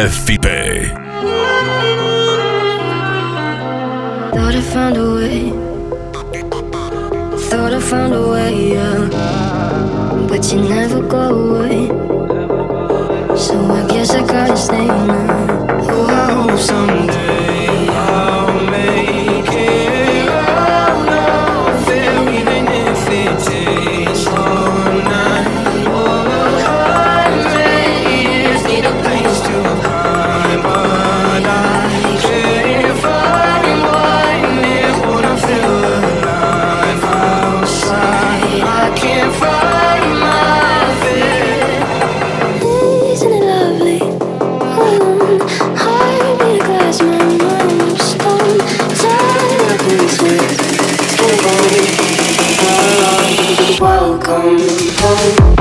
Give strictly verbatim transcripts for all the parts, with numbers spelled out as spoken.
F P. Thought I found a way. Thought I found a way, yeah. But you never go away. So I guess I gotta stay now. Oh, I hope someday I'll make it out of there, even if it takes all night. Oh, hundred years need a place to hide, but I can't find one if when I feel alive outside. I can't find my fear. Isn't it lovely? Alone, heart made of glass, my mind of stone. Tired of pieces, skin bone. Welcome home.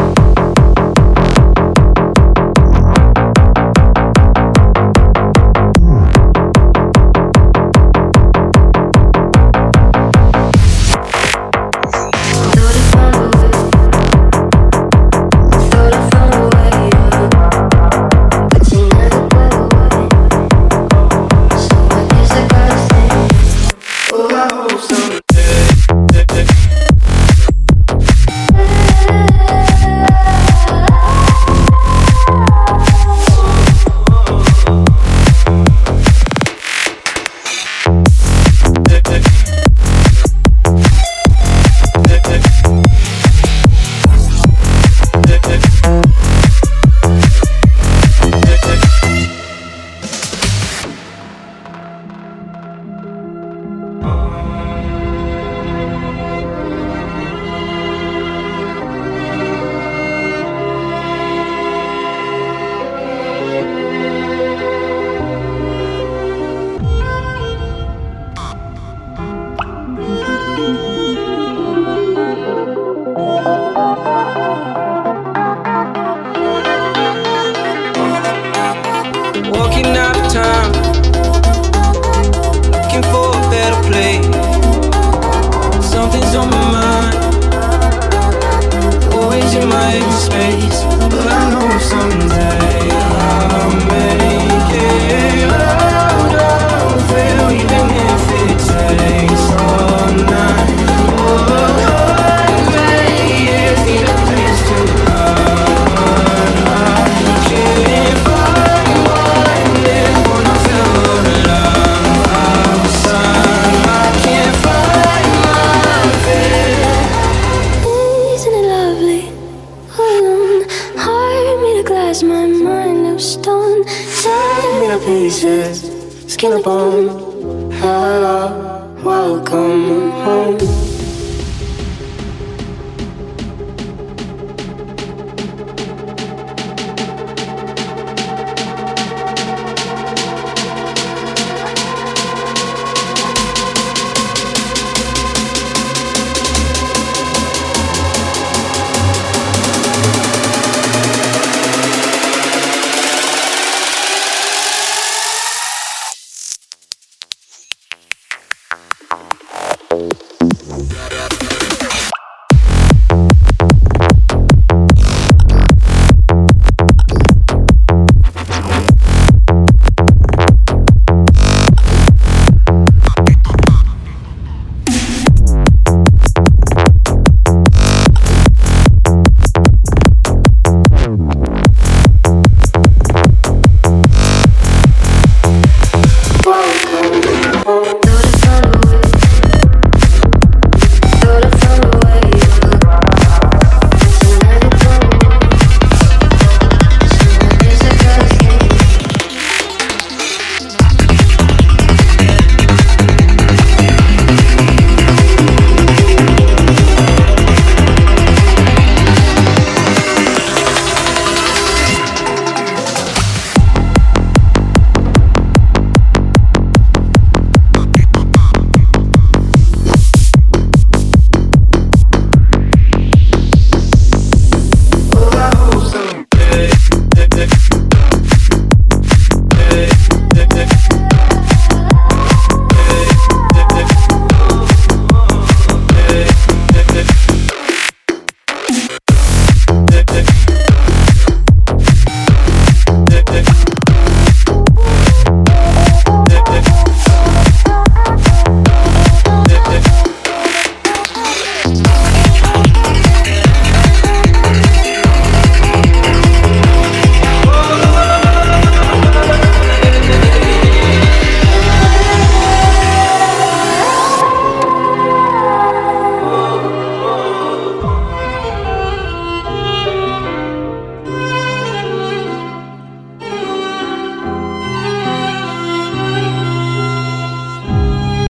Skin and bone. Hello, welcome home.